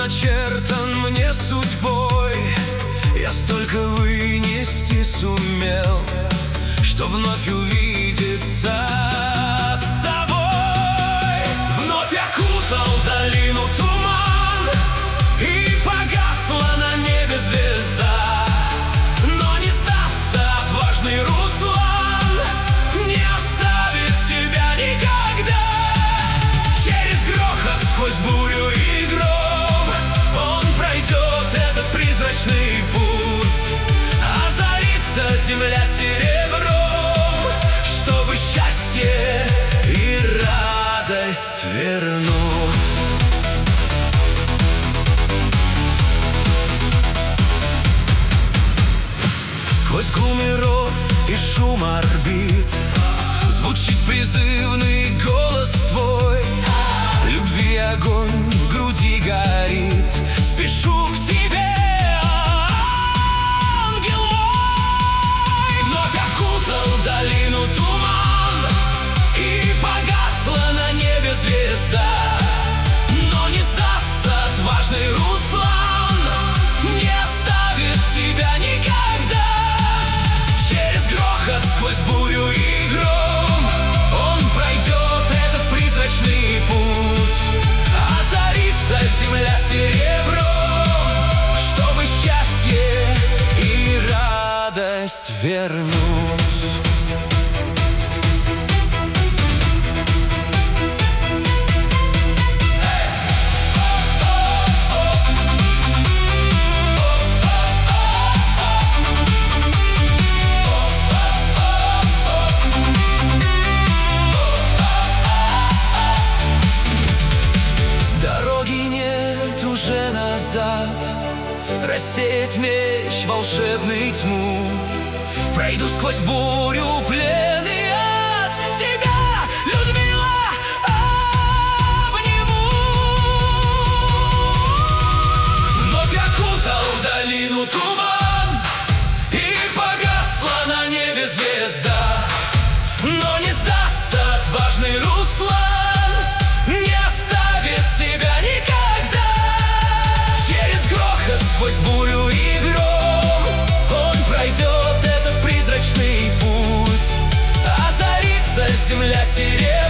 начертан мне судьбой. Я столько вынести сумел, что вновь увидеться с тобой. Вновь окутал долину туман, и погасла на небе звезда. Но не сдастся отважный Руслан, не оставит тебя никогда. Через грохот, сквозь бурю и гром он пройдет этот призрачный путь. Озарится земля серебром, чтобы счастье и радость вернуть. Сквозь гул миров и шум орбит звучит призывный голос твой. Любви огонь в груди горит, спешу к тебе, ангел мой. Вновь окутал долину туман, и погасла на небе звезда. Но не сдастся отважный Руслан, не оставит тебя никогда. Через грохот, сквозь бурю и гром он пройдет этот призрачный путь. Озарится земля серебром, чтобы счастье и радость вернуть. Уже назад рассеять меч волшебный тьму. Пройду сквозь бурю, плен и ад, тебя, Людмила, обниму. Вновь окутал долину туман, и погасла на небе звезда. Но не сдастся отважный Руслан, не оставит тебя никогда. Сквозь бурю и гром он пройдет этот призрачный путь. Озарится земля серебром,